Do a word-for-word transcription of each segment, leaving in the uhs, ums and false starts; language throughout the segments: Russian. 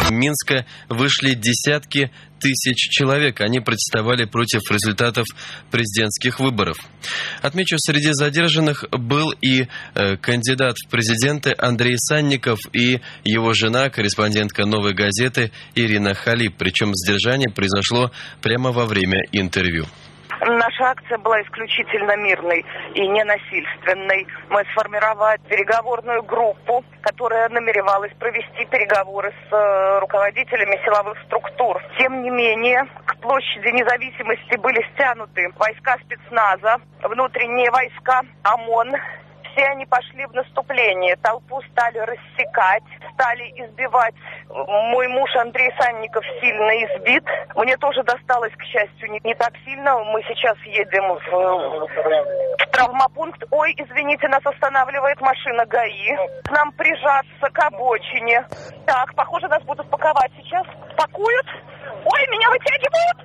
Минска вышли десятки тысяч человек. Они протестовали против результатов президентских выборов. Отмечу, среди задержанных был и э, кандидат в президенты Андрей Санников и его жена, корреспондентка «Новой газеты» Ирина Халип. Причем задержание произошло прямо во время интервью. Наша акция была исключительно мирной и ненасильственной. Мы сформировали переговорную группу, которая намеревалась провести переговоры с э, руководителями силовых структур. Тем не менее, к площади Независимости были стянуты войска спецназа, внутренние войска ОМОН. Все они пошли в наступление, толпу стали рассекать, стали избивать. Мой муж Андрей Санников сильно избит. Мне тоже досталось, к счастью, не, не так сильно. Мы сейчас едем в, в травмопункт. Ой, извините, нас останавливает машина ГАИ. К нам прижаться к обочине. Так, похоже, нас будут паковать сейчас. Пакуют. Ой, меня вытягивают.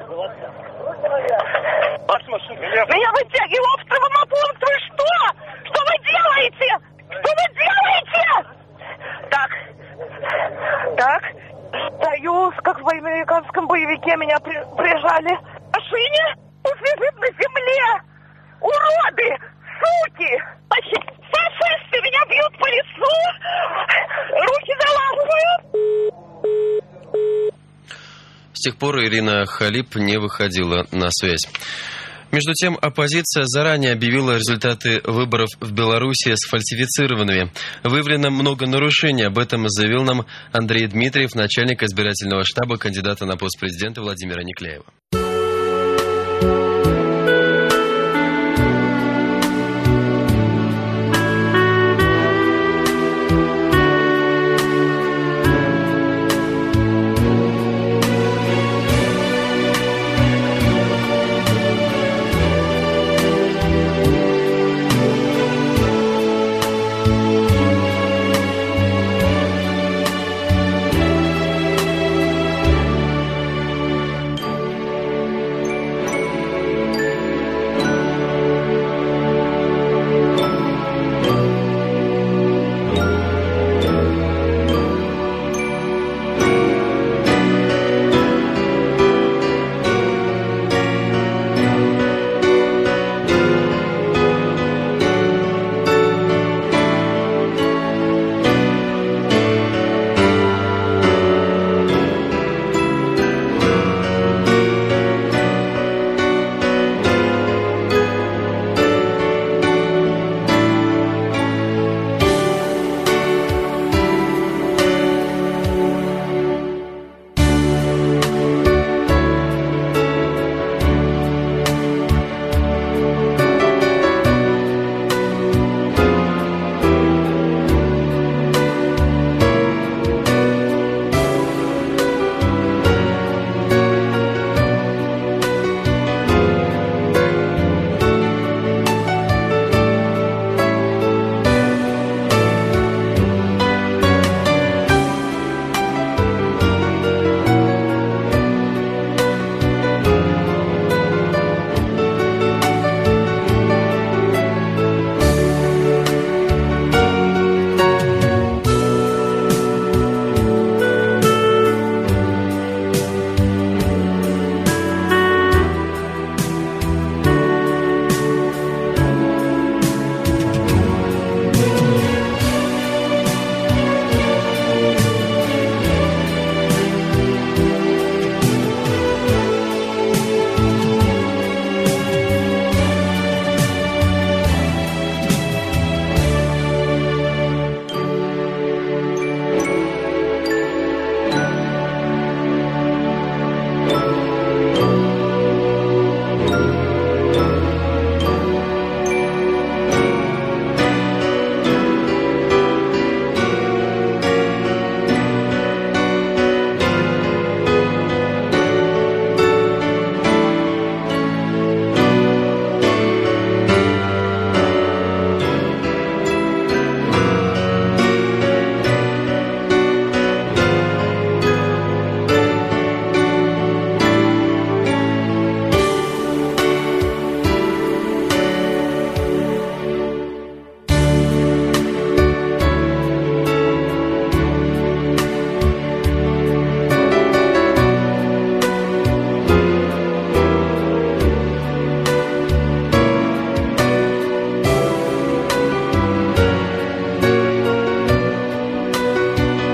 Меня вытягивают в травмопункт. Вы что? Что вы делаете? Что вы делаете? Так, так, стою, как в американском боевике, меня при, прижали к машине. Пусть лежит на земле. Уроды, суки, фашисты меня бьют по лицу. Руки заламывают. С тех пор Ирина Халип не выходила на связь. Между тем, оппозиция заранее объявила результаты выборов в Беларуси сфальсифицированными. Выявлено много нарушений. Об этом заявил нам Андрей Дмитриев, начальник избирательного штаба кандидата на пост президента Владимира Никляева.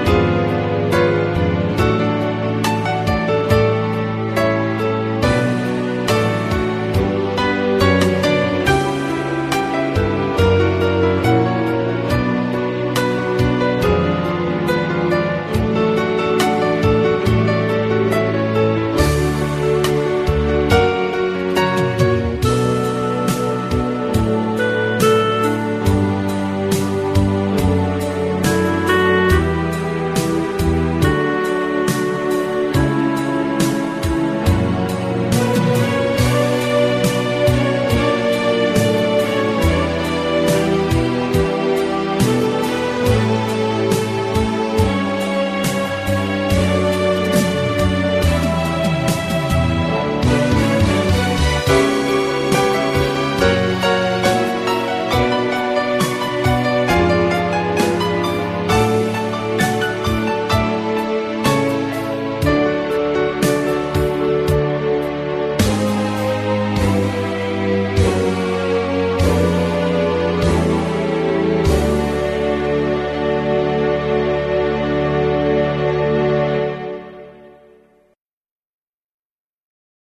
Thank you.